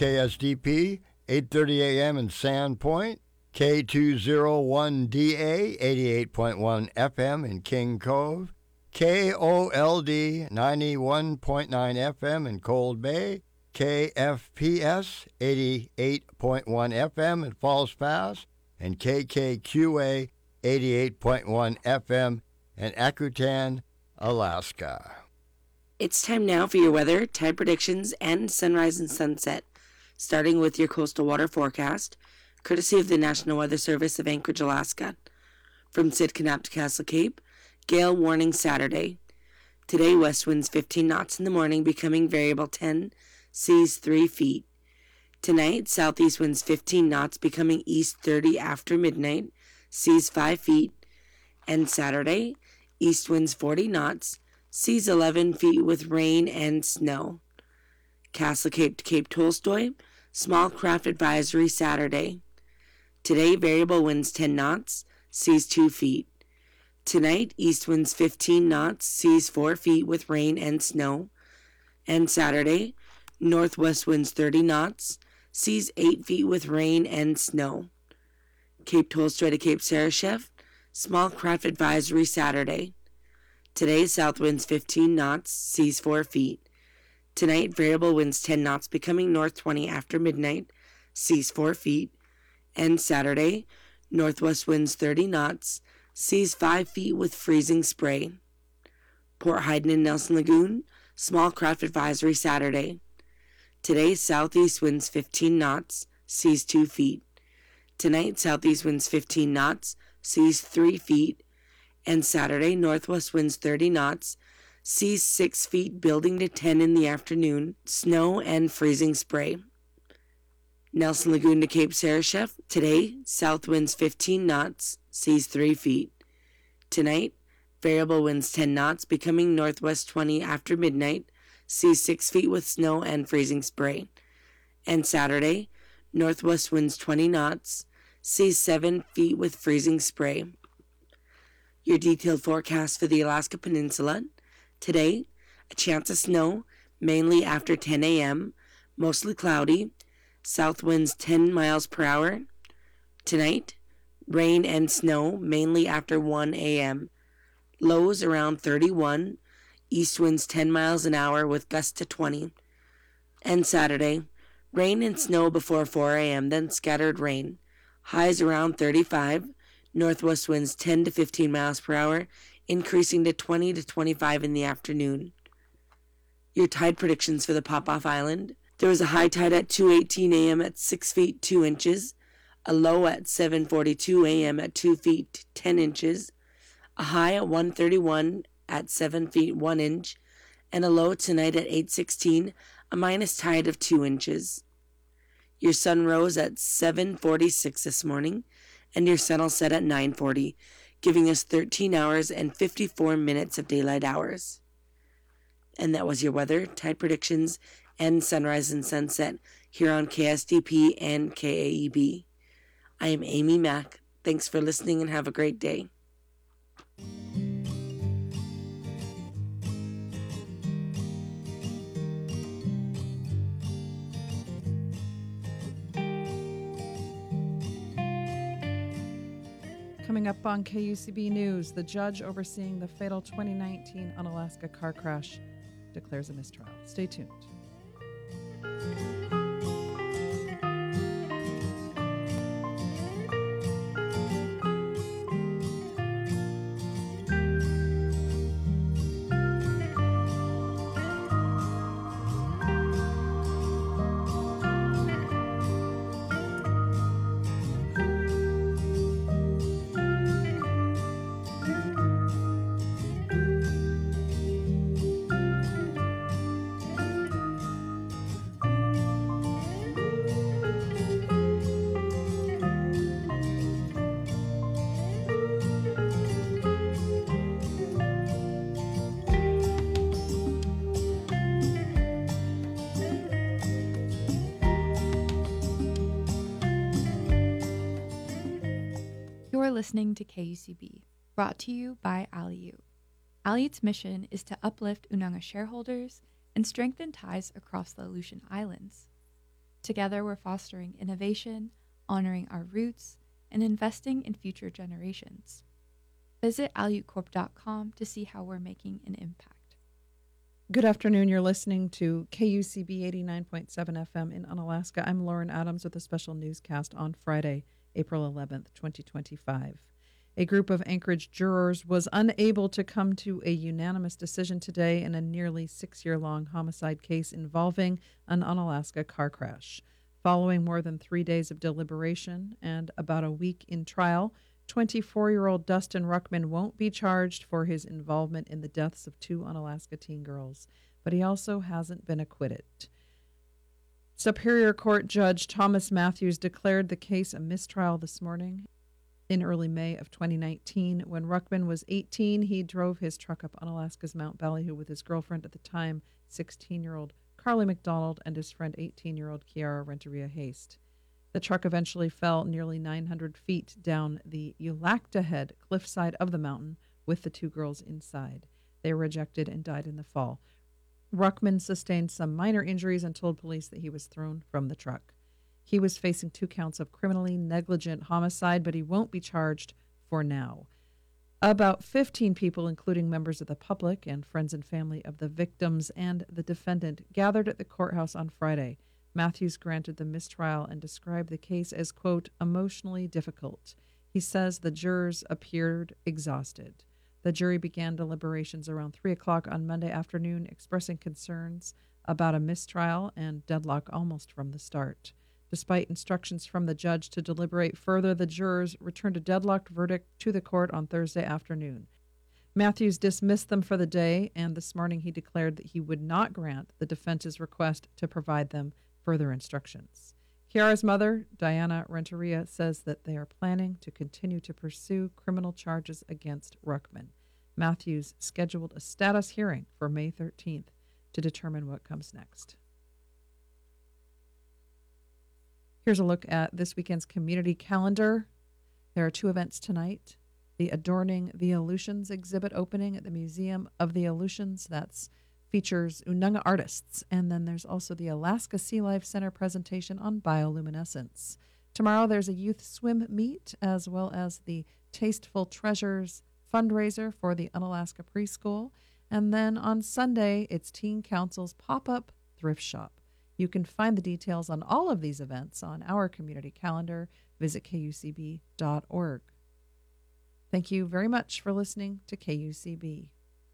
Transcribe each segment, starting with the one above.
KSDP, 8:30 a.m. in Sandpoint, K201DA, 88.1 FM in King Cove, KOLD, 91.9 FM in Cold Bay, KFPS, 88.1 FM in Falls Pass, and KKQA, 88.1 FM in Akutan, Alaska. It's time now for your weather, tide predictions, and sunrise and sunset, starting with your coastal water forecast, courtesy of the National Weather Service of Anchorage, Alaska. From Sitka to Castle Cape, gale warning Saturday. Today, west winds 15 knots in the morning, becoming variable 10, seas 3 feet. Tonight, southeast winds 15 knots, becoming east 30 after midnight, seas 5 feet. And Saturday, east winds 40 knots, seas 11 feet with rain and snow. Castle Cape to Cape Tolstoy, small craft advisory Saturday. Today, variable winds 10 knots, seas 2 feet. Tonight, east winds 15 knots, seas 4 feet with rain and snow. And Saturday, northwest winds 30 knots, seas 8 feet with rain and snow. Cape Tolstoy to Cape Sarashef, small craft advisory Saturday. Today, south winds 15 knots, seas 4 feet. Tonight, variable winds 10 knots, becoming north 20 after midnight, seas 4 feet. And Saturday, northwest winds 30 knots, seas 5 feet with freezing spray. Port Hayden and Nelson Lagoon, small craft advisory Saturday. Today, southeast winds 15 knots, seas 2 feet. Tonight, southeast winds 15 knots, seas 3 feet. And Saturday, northwest winds 30 knots, seas 6 feet, building to 10 in the afternoon, snow and freezing spray. Nelson Lagoon to Cape Sarashef. Today, south winds 15 knots, seas 3 feet. Tonight, variable winds 10 knots, becoming northwest 20 after midnight, seas 6 feet with snow and freezing spray. And Saturday, northwest winds 20 knots, seas 7 feet with freezing spray. Your detailed forecast for the Alaska Peninsula. Today, a chance of snow, mainly after 10 a.m., mostly cloudy, south winds 10 miles per hour. Tonight, rain and snow, mainly after 1 a.m., lows around 31, east winds 10 miles an hour with gusts to 20. And Saturday, rain and snow before 4 a.m., then scattered rain, highs around 35, northwest winds 10 to 15 miles per hour, increasing to 20 to 25 in the afternoon. Your tide predictions for the Popoff Island. There was a high tide at 2:18 a.m. at 6 feet 2 inches, a low at 7:42 a.m. at 2 feet 10 inches, a high at 1:31 at 7 feet 1 inch, and a low tonight at 8:16, a minus tide of 2 inches. Your sun rose at 7:46 this morning, and your sun will set at 9:40, giving us 13 hours and 54 minutes of daylight hours. And that was your weather, tide predictions, and sunrise and sunset here on KSDP and KAEB. I am Amy Mack. Thanks for listening and have a great day. Coming up on KUCB News, the judge overseeing the fatal 2019 Unalaska car crash declares a mistrial. Stay tuned. You're listening to KUCB, brought to you by Aliu. Aliut's mission is to uplift Unanga shareholders and strengthen ties across the Aleutian Islands. Together, we're fostering innovation, honoring our roots, and investing in future generations. Visit AluteCorp.com to see how we're making an impact. Good afternoon. You're listening to KUCB 89.7 FM in Unalaska. I'm Lauren Adams with a special newscast on Friday, April 11th, 2025. A group of Anchorage jurors was unable to come to a unanimous decision today in a nearly 6-year-long homicide case involving an Unalaska car crash. Following more than 3 days of deliberation and about a week in trial, 24-year-old Dustin Ruckman won't be charged for his involvement in the deaths of 2 Unalaska teen girls, but he also hasn't been acquitted. Superior Court Judge Thomas Matthews declared the case a mistrial this morning. In early May of 2019, when Ruckman was 18, he drove his truck up Unalaska's Mount Ballyhoo with his girlfriend at the time, 16-year-old Carly McDonald, and his friend 18-year-old Kiara Renteria Haste. The truck eventually fell nearly 900 feet down the Ulacta Head cliffside of the mountain with the 2 girls inside. They were ejected and died in the fall. Ruckman sustained some minor injuries and told police that he was thrown from the truck. He was facing 2 counts of criminally negligent homicide, but he won't be charged for now. About 15 people, including members of the public and friends and family of the victims and the defendant, gathered at the courthouse on Friday. Matthews granted the mistrial and described the case as, quote, emotionally difficult. He says the jurors appeared exhausted. The jury began deliberations around 3 o'clock on Monday afternoon, expressing concerns about a mistrial and deadlock almost from the start. Despite instructions from the judge to deliberate further, the jurors returned a deadlocked verdict to the court on Thursday afternoon. Matthews dismissed them for the day, and this morning he declared that he would not grant the defense's request to provide them further instructions. Kiara's mother, Diana Renteria, says that they are planning to continue to pursue criminal charges against Ruckman. Matthews scheduled a status hearing for May 13th to determine what comes next. Here's a look at this weekend's community calendar. There are 2 events tonight. The Adorning the Aleutians exhibit opening at the Museum of the Aleutians. That's features Ununga artists. And then there's also the Alaska Sea Life Center presentation on bioluminescence. Tomorrow there's a youth swim meet as well as the Tasteful Treasures fundraiser for the Unalaska Preschool. And then on Sunday, it's Teen Council's pop-up thrift shop. You can find the details on all of these events on our community calendar. Visit kucb.org. Thank you very much for listening to KUCB.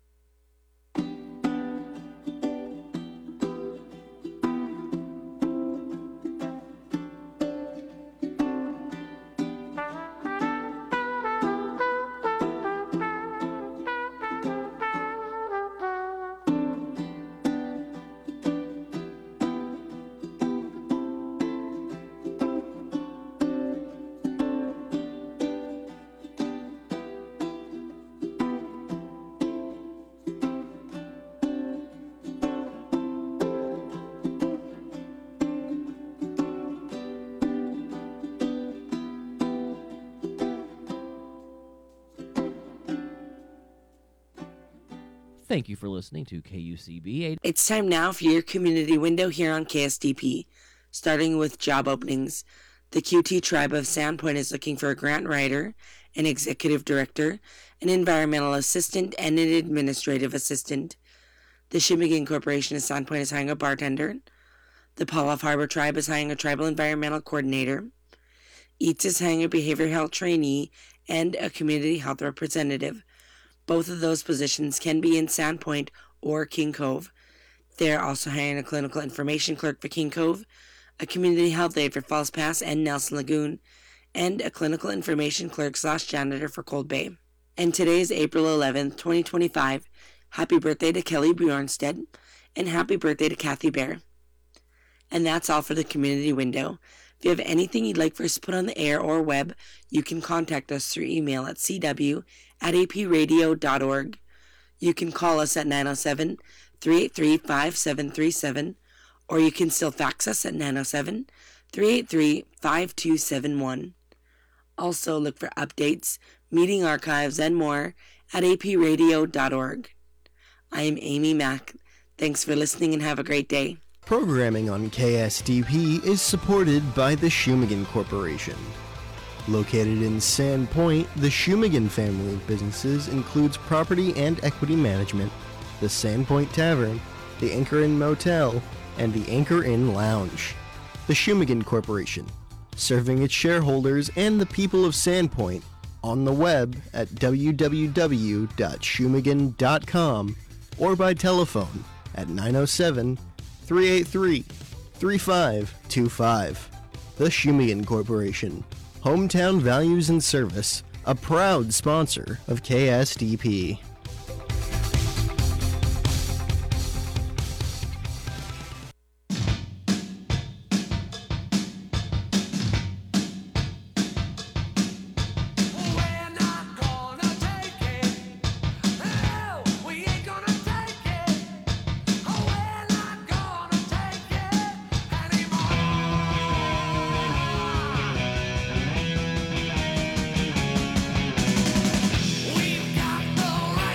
Thank you for listening to KUCB. It's time now for your community window here on KSDP. Starting with job openings, the QT Tribe of Sandpoint is looking for a grant writer, an executive director, an environmental assistant, and an administrative assistant. The Shimigan Corporation of Sandpoint is hiring a bartender. The Paloff Harbor Tribe is hiring a tribal environmental coordinator. EATS is hiring a behavioral health trainee and a community health representative. Both of those positions can be in Sandpoint or King Cove. They are also hiring a clinical information clerk for King Cove, a community health aide for Falls Pass and Nelson Lagoon, and a clinical information clerk/janitor for Cold Bay. And today is April 11th, 2025. Happy birthday to Kelly Bjornstead, and happy birthday to Kathy Bear. And that's all for the community window. If you have anything you'd like for us to put on the air or web, you can contact us through email at cw@apradio.org. You can call us at 907-383-5737, or you can still fax us at 907-383-5271. Also look for updates, meeting archives, and more at apradio.org. I am Amy Mack. Thanks for listening and have a great day. Programming on KSDP is supported by the Shumagan Corporation. Located in Sandpoint, the Shumagan family of businesses includes property and equity management, the Sandpoint Tavern, the Anchor Inn Motel, and the Anchor Inn Lounge. The Shumagan Corporation, serving its shareholders and the people of Sandpoint on the web at www.shumagan.com or by telephone at 907-383-3525. The Shumagan Corporation, Hometown Values and Service, a proud sponsor of KSDP. We've got the right.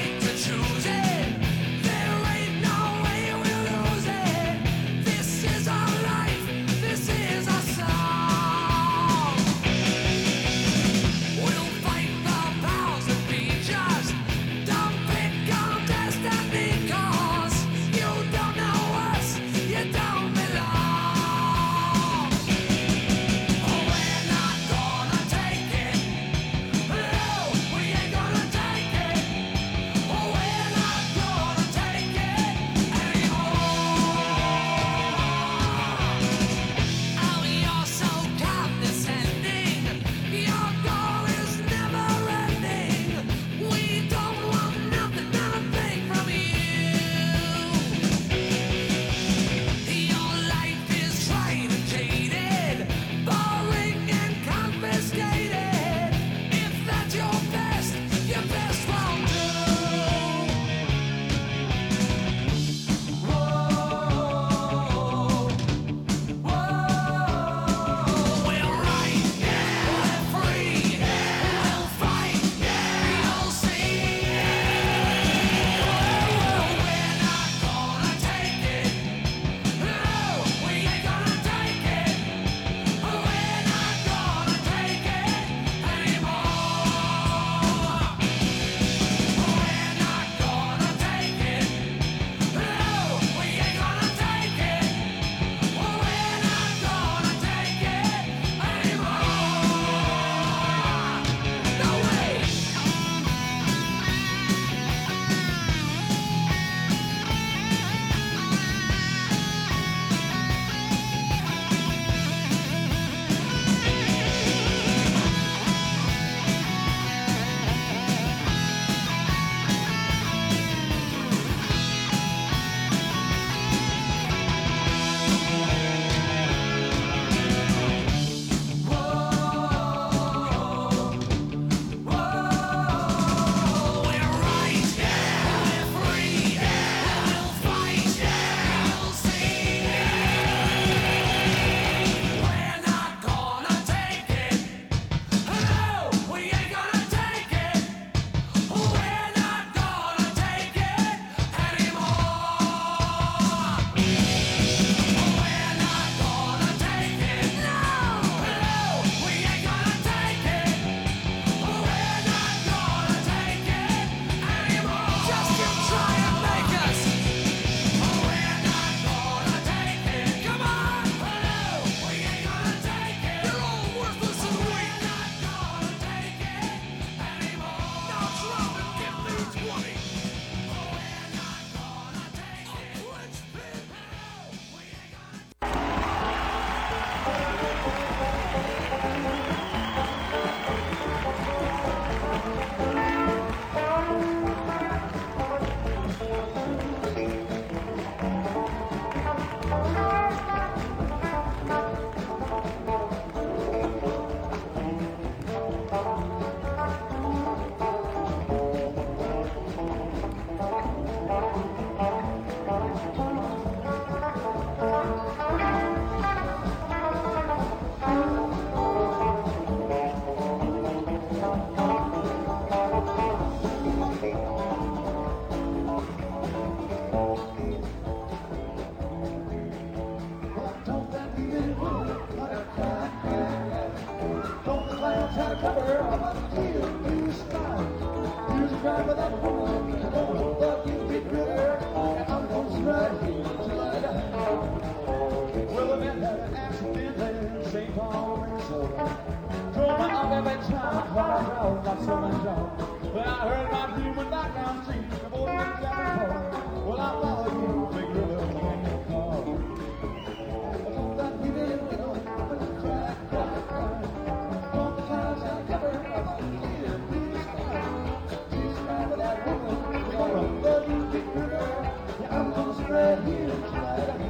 had an accident in St. Paul, Minnesota. Drove my Uncle every time while I drove, not so much on. But I heard about you went back down the street, the boy went driving home. Well, I followed you, big river, in your car. I thought that we didn't know, but you cried, cried, cried. From the times I covered up, I did, please cried. She's crying for that woman, we're gonna love you, big river. Yeah, I'm gonna spread here tonight.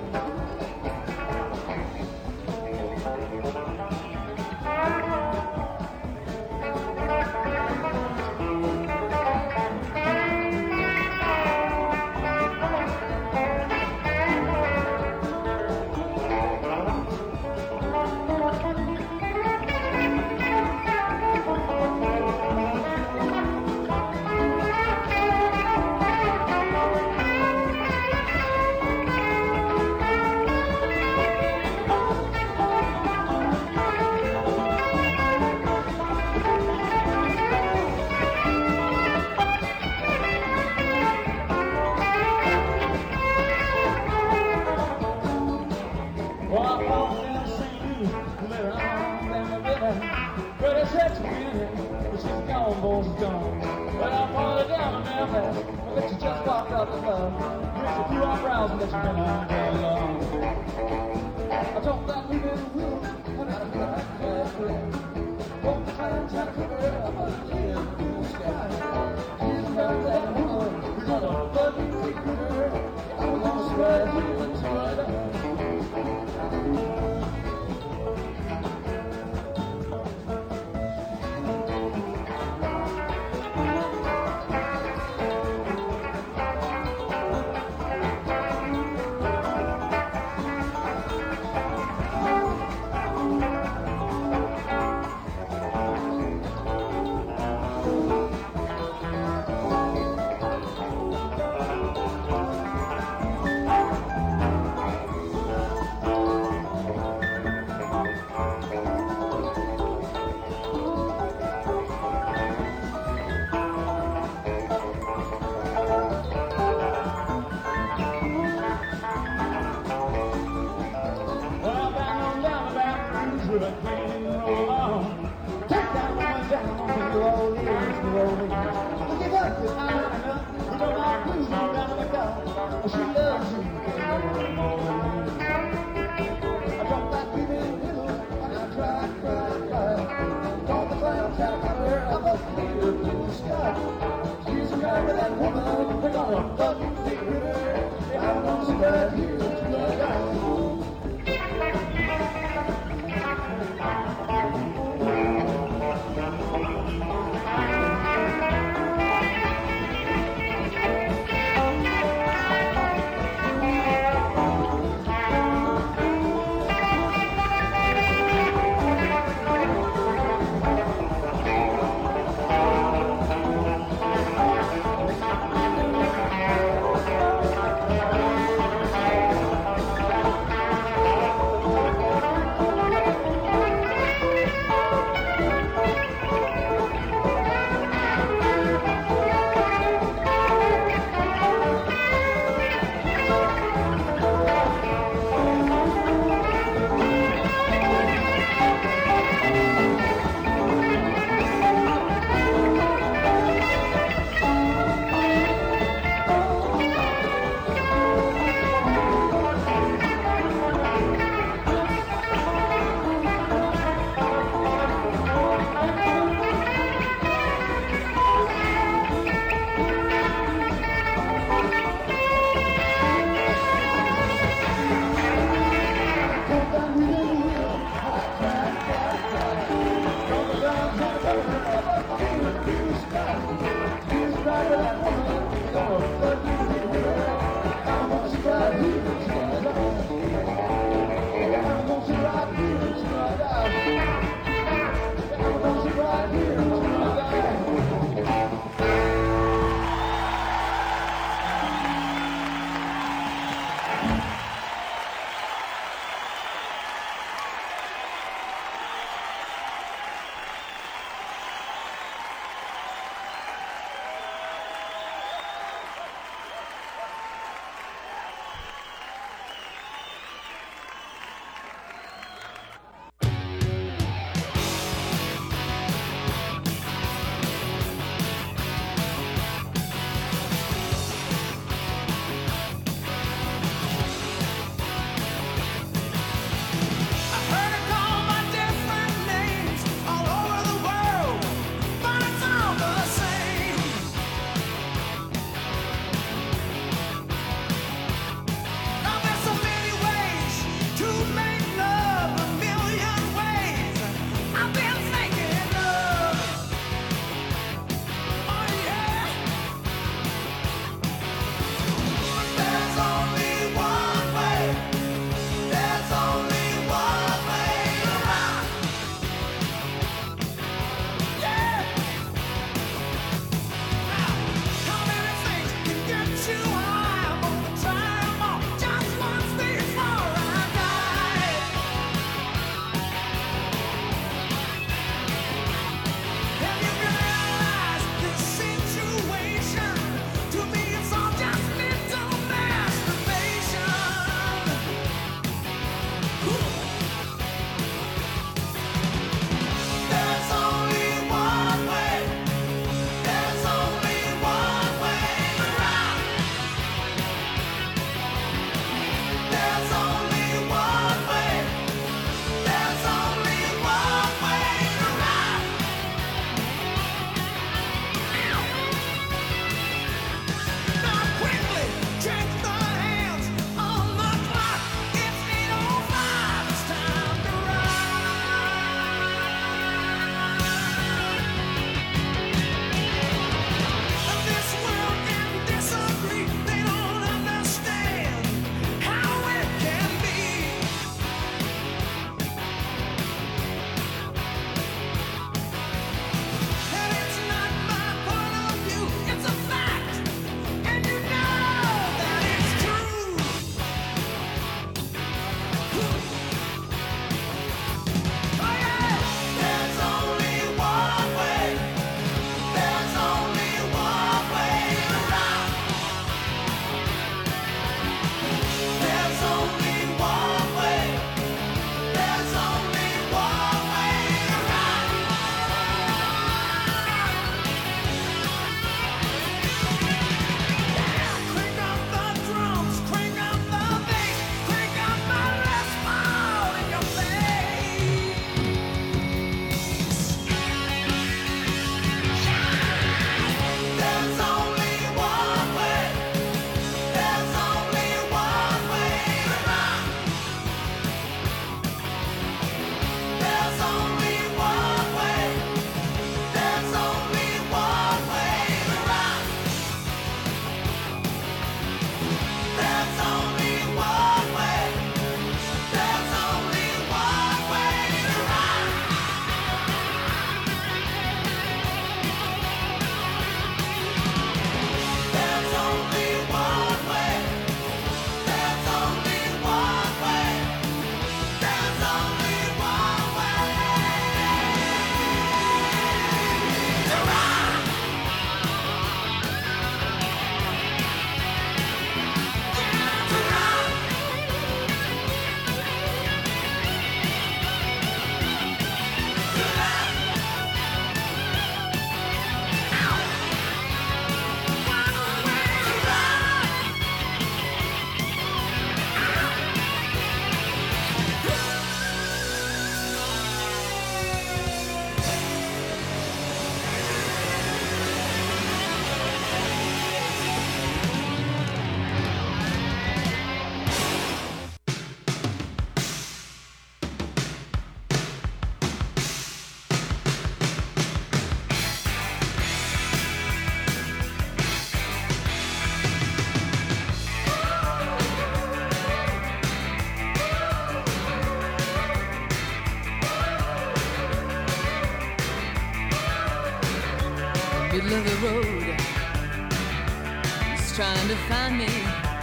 middle of the road, he's trying to find me.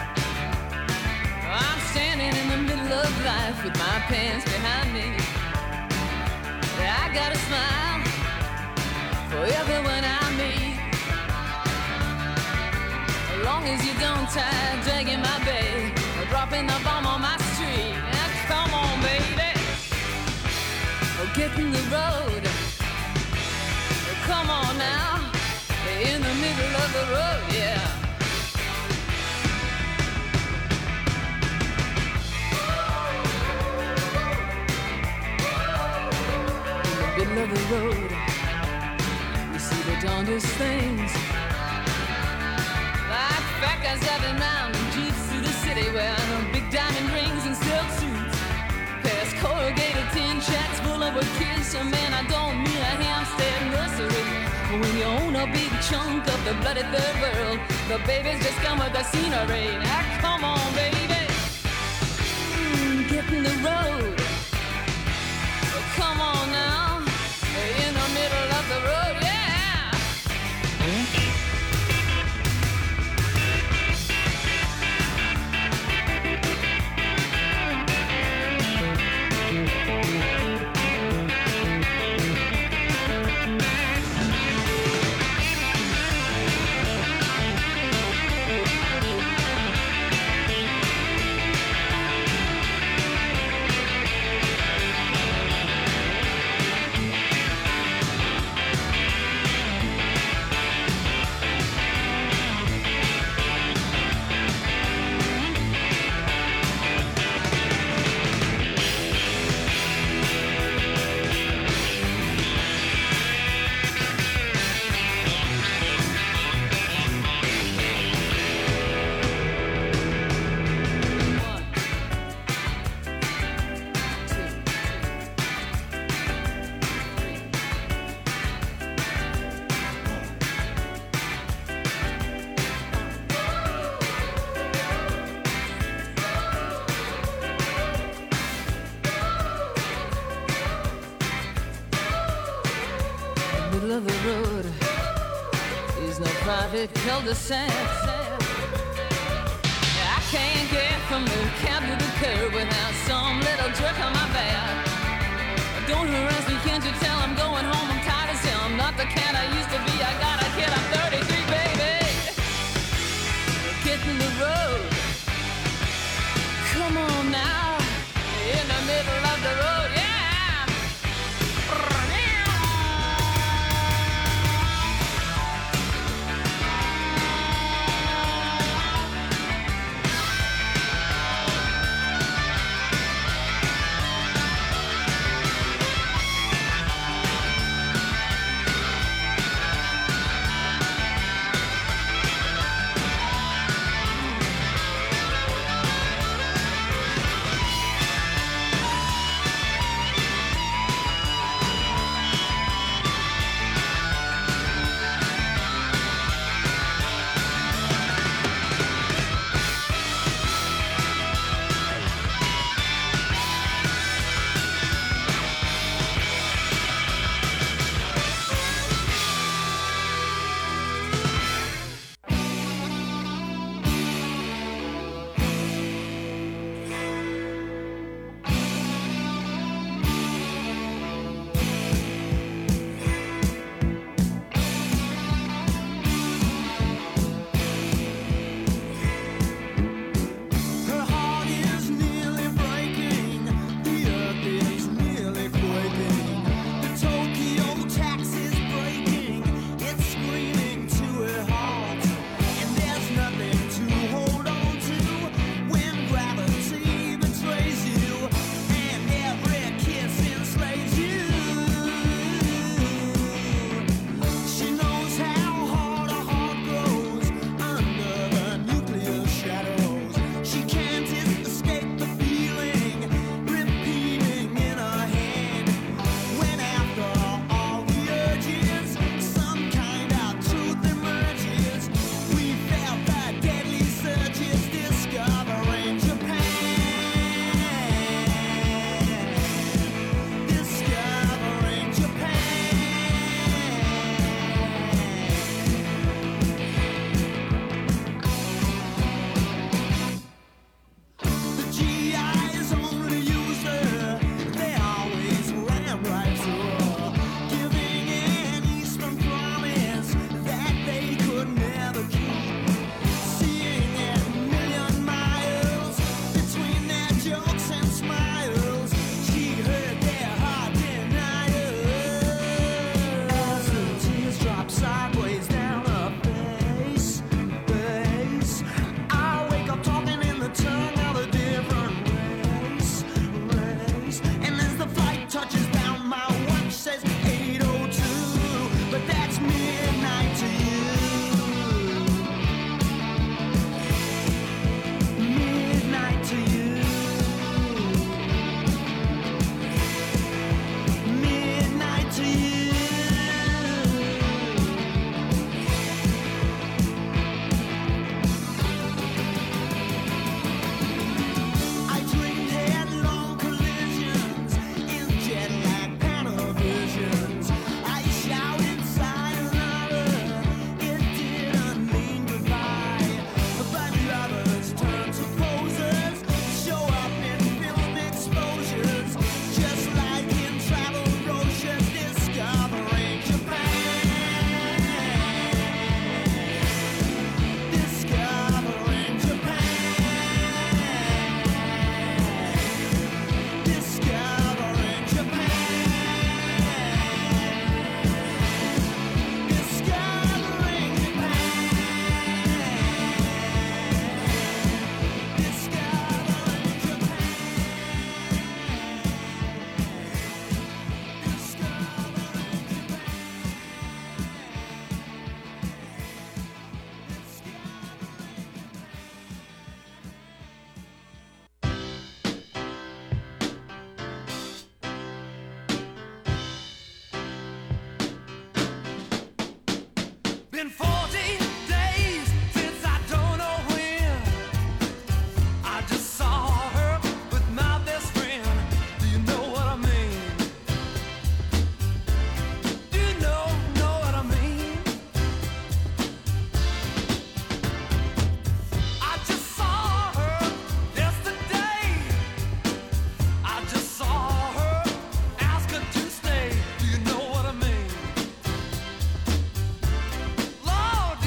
I'm standing in the middle of life with my pants behind me. I got a smile for everyone I meet, as long as you don't try dragging my babe or dropping the bomb on my street. Now, come on, baby, oh, get in the road. Oh, come on now, in the middle of the road, yeah. Middle of the road, you see the darndest things, like fat guys driving round in jeeps through the city wearing big diamond rings and silk suits, past corrugated tin shacks full of kids. So man, I don't mean a Hampstead nursery. When you own a big chunk of the bloody third world, the babies just come with the scenery. Now come on, baby, get in the road. Oh, come on now, in the middle of the road, yeah. Middle of the road is no private cul-de-sac. I can't get from the cab to the curb without some little jerk on my back. Don't harass me, can't you tell I'm going home? I'm tired as hell, I'm not the cat I used to be. I got a kid, I'm 33, baby. Get in the road. Come on now, in the middle of the road, yeah. touches down, my watch says 8:02, but that's midnight to you. Midnight to you. Midnight to you. I dreamed headlong collisions in jet lag panavisions. I shouted sayonara, it didn't mean goodbye. But lovers turn to posers, show up in film exposures, just like in travel brochures discovering Japan. Discovering Japan. Discovering Japan. Discovering Japan. Discovering Been 40 days since I don't know when I just saw her with my best friend. Do you know what I mean? Do you know what I mean? I just saw her yesterday. I just saw her, ask her to stay. Do you know what I mean? Lord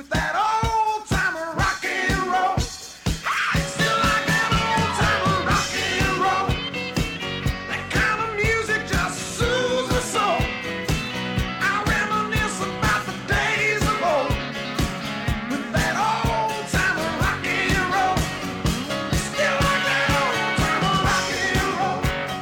with that old timer rock and roll. I still like that old timer rock and roll. That kind of music just soothes the soul. I reminisce about the days of old with that old timer rock and roll. Still like that old timer rock and roll.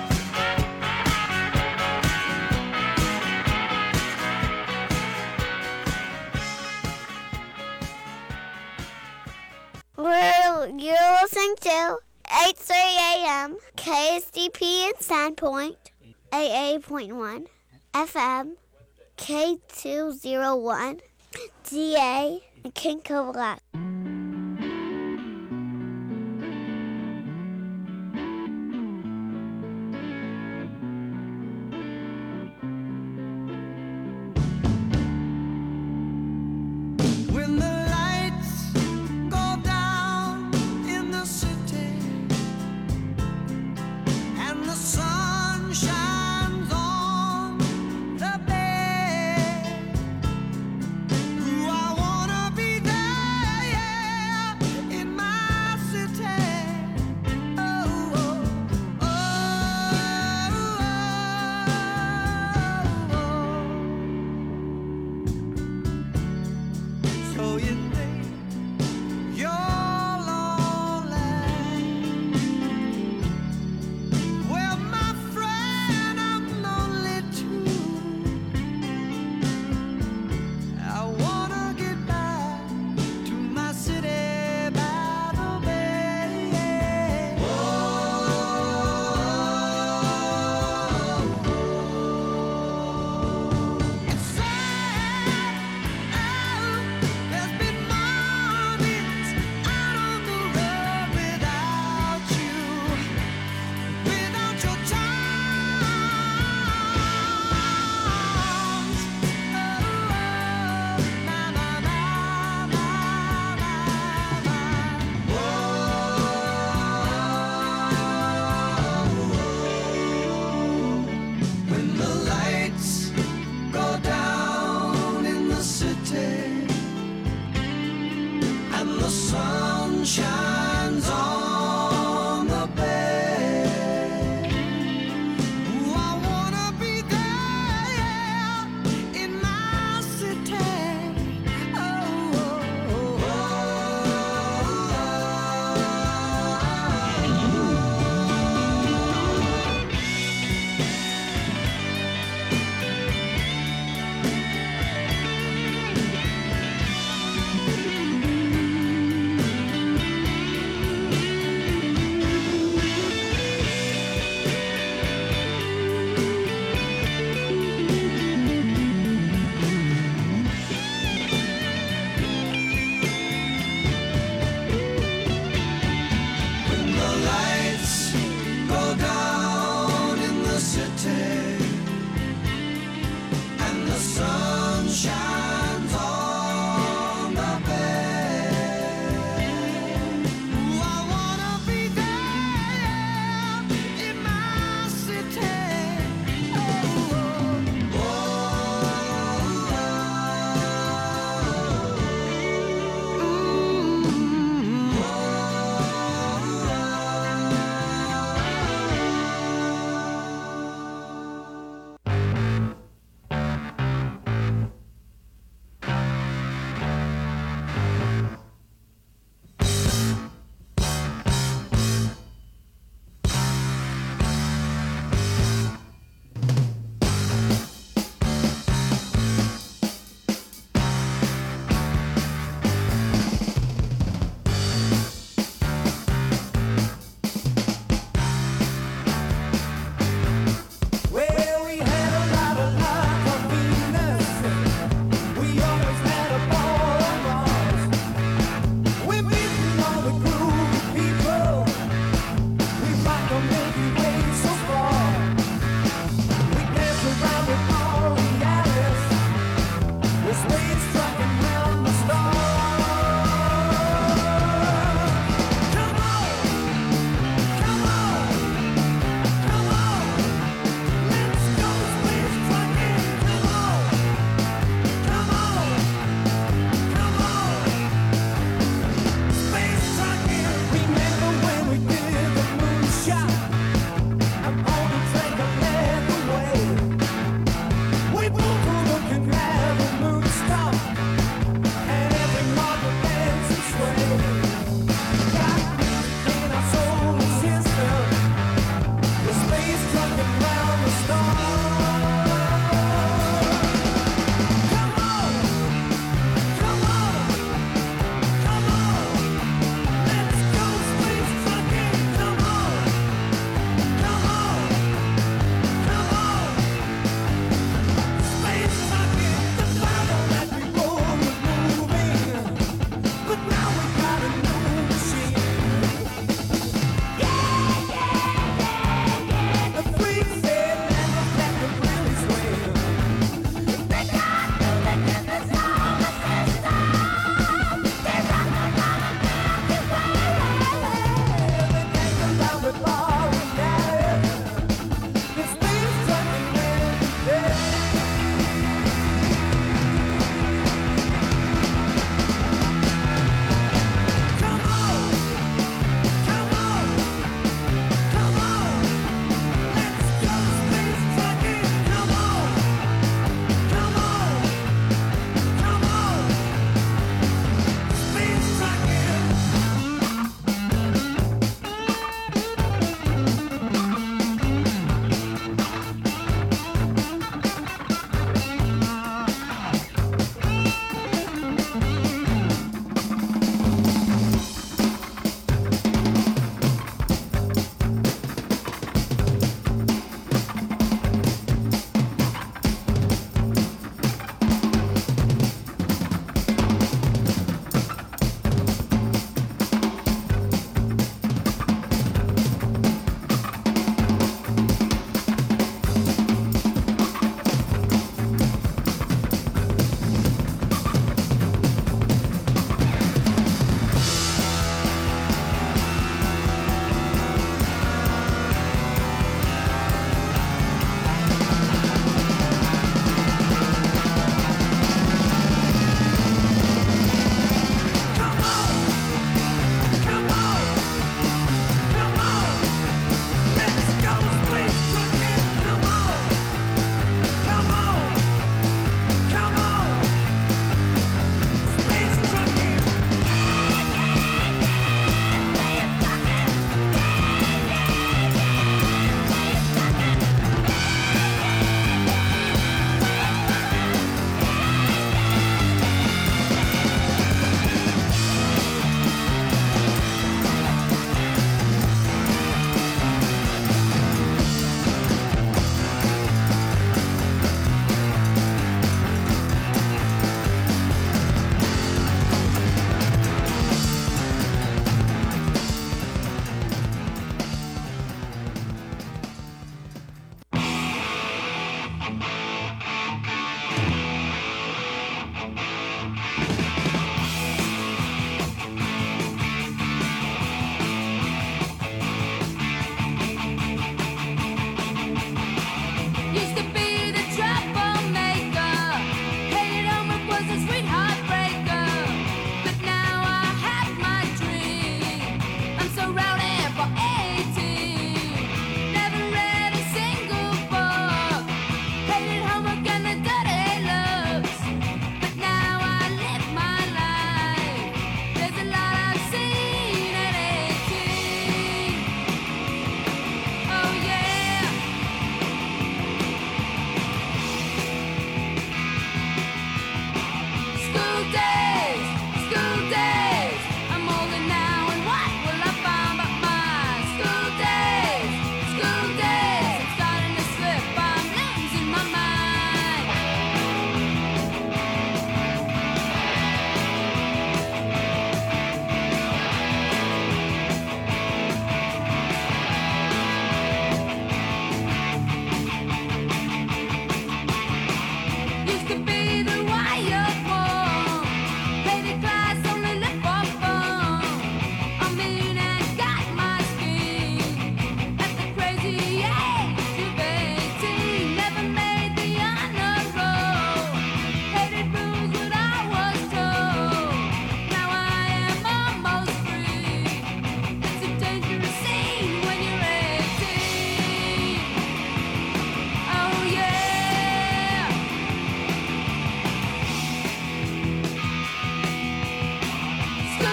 You're listening to 8:30 a.m. KSDP in Sandpoint, AA.1 FM, K201, DA, and King Cobra. When the lights go down in the city and the sun shines on the bay, ooh, I wanna be there, yeah, in my city. Oh, oh, oh, oh. So you think you're lonely? Well, my friend, I'm lonely too. I wanna get back to my city by the bay. It's sad. There's been mornings out on the road without you, without your charms. Oh, na na na na na na. When the lights go down in the city and the sun shines on the bay, ooh, I wanna be there in my city. Oh, oh, oh,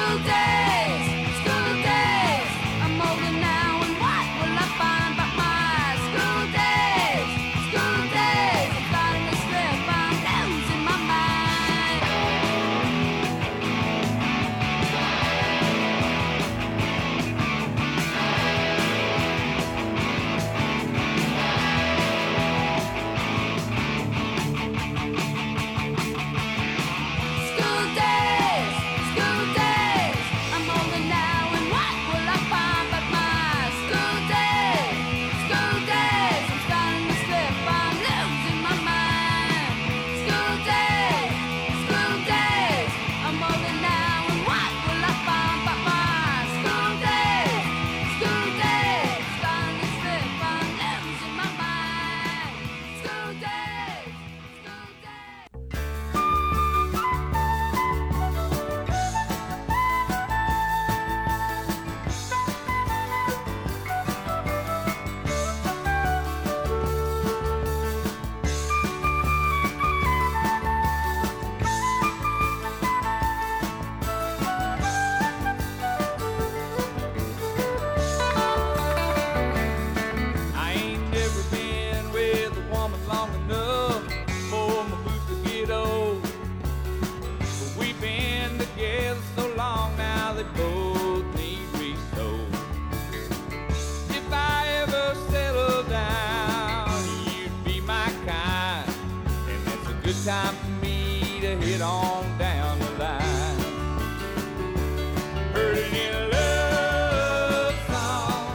time for me to hit on down the line. Heard it in a love song.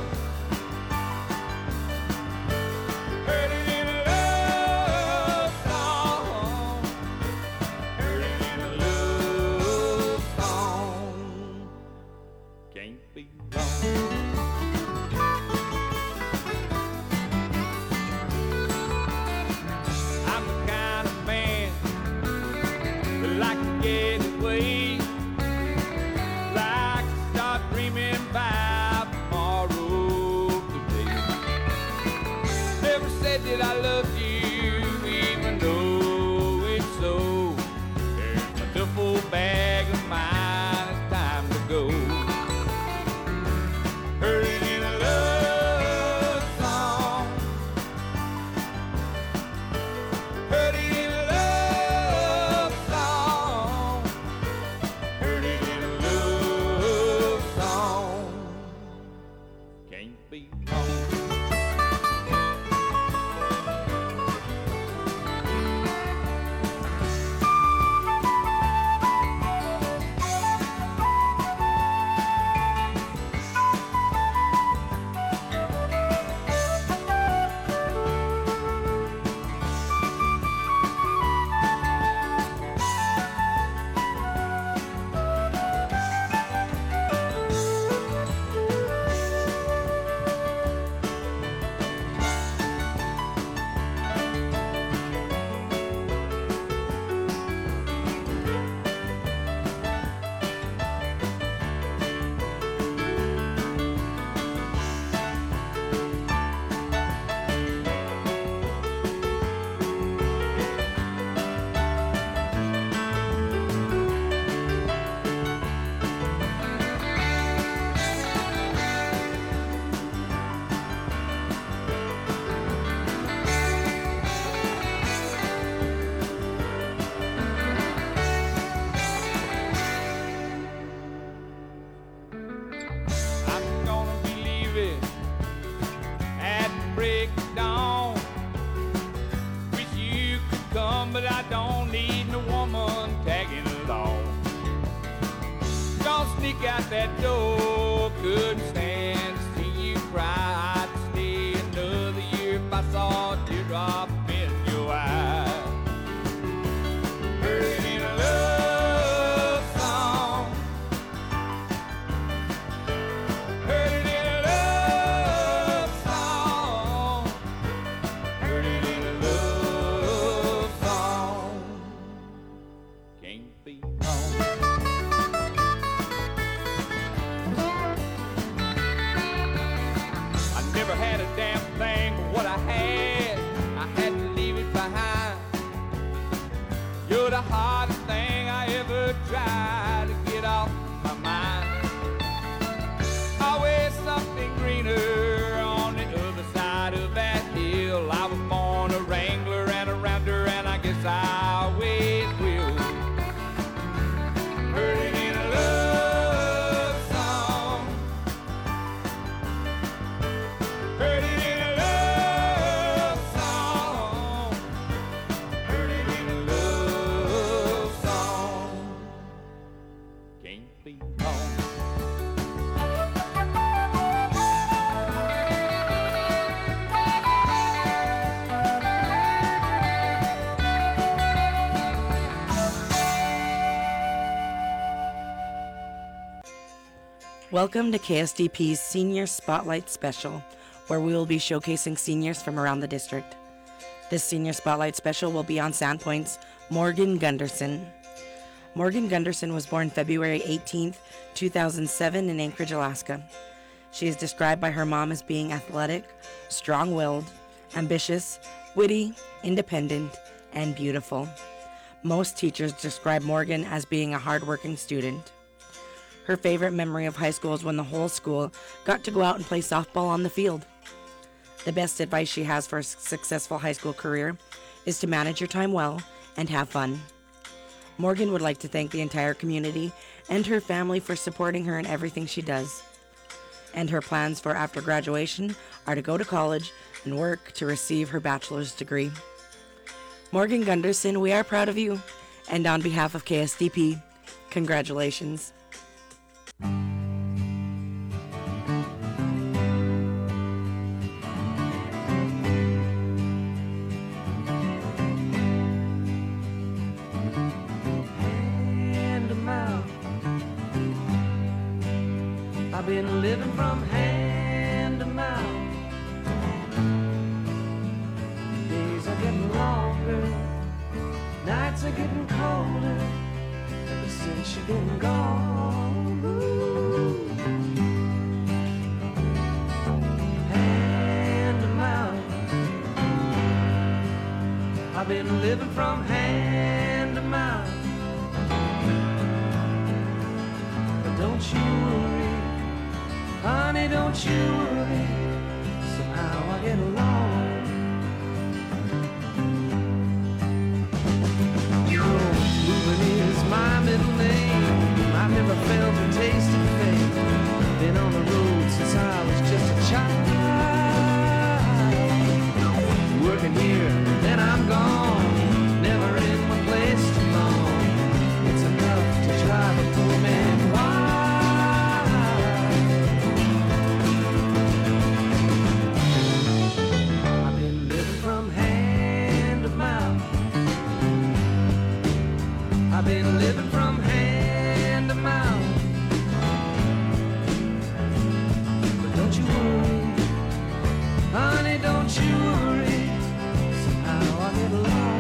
Heard it in a love song. Heard it in a love song. Can't be wrong. That I love you, even though it's so. There's my duffel bag of mine, it's time to go. Heard it in a love song. Heard it in a love song. Heard it in a love song. Can't be wrong. But I don't need no woman tagging along. Don't sneak out that door, couldn't stand to see you cry. I'd stay another year if I saw a teardrop in your eye. Heard it in a love song. Heard it in a love song. Heard it in a love song. Can't be wrong. can't be wrong. Welcome to KSDP's Senior Spotlight Special, where we will be showcasing seniors from around the district. This Senior Spotlight Special will be on Sandpoint's Morgan Gunderson. Morgan Gunderson was born February 18th, 2007 in Anchorage, Alaska. She is described by her mom as being athletic, strong-willed, ambitious, witty, independent, and beautiful. Most teachers describe Morgan as being a hardworking student. Her favorite memory of high school is when the whole school got to go out and play softball on the field. The best advice she has for a successful high school career is to manage your time well and have fun. Morgan would like to thank the entire community and her family for supporting her in everything she does. And her plans for after graduation are to go to college and work to receive her bachelor's degree. Morgan Gunderson, we are proud of you, and on behalf of KSDP, congratulations. I've been living from hand to mouth. Days are getting longer, nights are getting colder, ever since you've been gone. Ooh. Hand to mouth. I've been living from hand to mouth. But don't you worry, honey, don't you worry, somehow I get along. You know, moving is my middle name. I've never felt a taste of fame. Been on the road since I was just a child. Working here, then I'm gone. Never in one place too long. It's enough to drive a poor man wild. I've been living from hand to mouth. But don't you worry, honey, don't you worry, somehow I get along.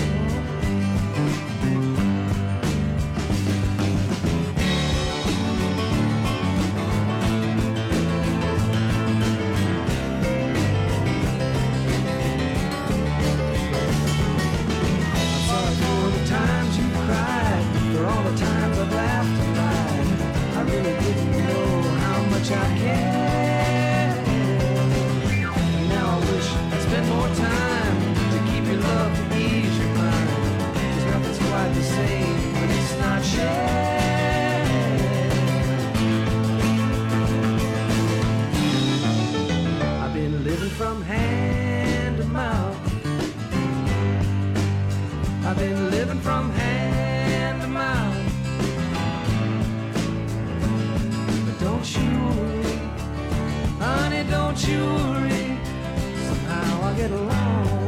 I care. Now I wish I'd spend more time to keep your love, to ease your mind. 'Cause nothing's quite the same when it's not shared. I've been living from hand to mouth. I've been living from hand to mouth. But don't you worry, honey, don't you worry, somehow I get along.